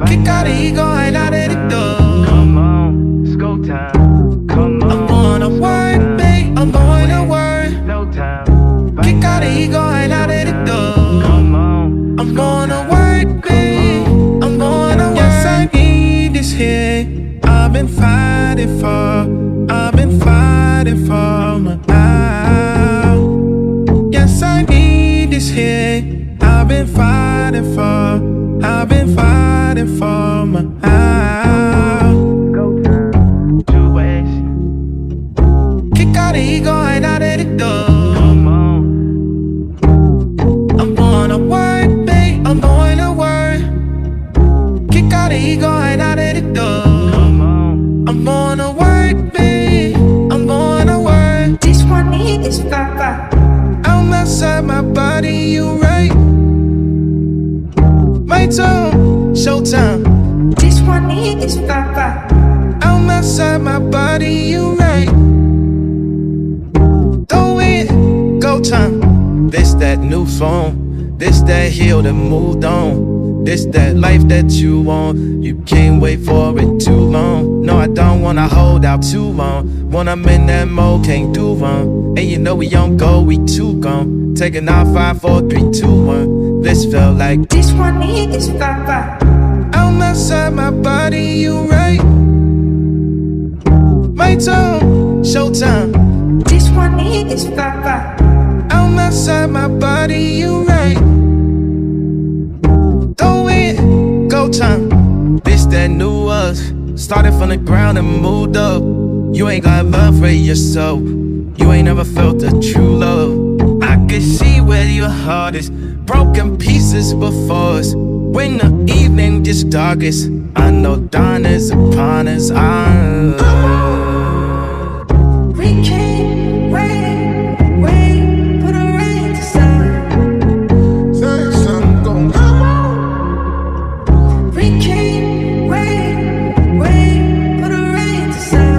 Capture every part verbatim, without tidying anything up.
Kick out the ego and out of the door. Come on, it's go time. Come on, I'm gonna work, babe, I'm going to work. no time. Kick out the ego and out of the door. Come on, I'm gonna work, babe, I'm gonna work. Yes, I need this hit. I've been fighting for, I've been fighting for my out. Yes, I need this hit. I've been fighting for, I've been fighting for my out. go time. Two ways. Kick out the ego and out of the door. Come on, I'm gonna work, babe, I'm going to work. Kick out the ego and out of the door. come on. I'm gonna work, babe, I'm gonna work. This one here is Papa. I'm outside my body, you right. My tone, showtime. This one here is Papa. I'm outside my body, you right. Throw it, go time. This that new phone, this that heel that moved on. This that life that you want. You can't wait for it too long. No, I don't wanna hold out too long. When I'm in that mode, can't do wrong. And you know we on go, we too gone. Taking our five, four, three, two, one. This felt like This one here is Papa. I'm outside my body, you right. My tone, showtime. This one here is Papa. I'm outside my body, you right. Throw it, go time. This that new us. Started from the ground and moved up. You ain't got love for yourself. You ain't never felt the true love. I can see where your heart is. Broken pieces before us. When the evening gets darkest, I know dawn is upon us. I We can't wait, wait, put a rain to sun. Say something gon' come on. We can't wait, wait, put a rain to sun.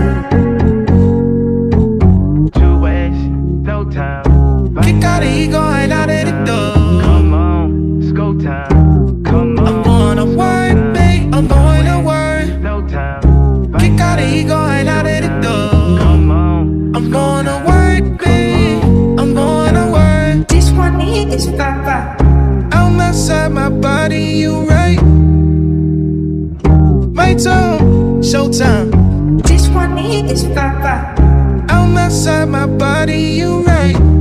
Two ways, no time. kick out the ego and out of the door. Come on, it's go time. Come I'm on, gonna work, babe, I'm going to work. no time. Kick out the ego and out of the door. Come on, I'm gonna work, babe, I'm gonna work. This one here is Papa. I'm outside my body, you right. My tone, showtime. This one here is Papa. I'm outside my body, you right.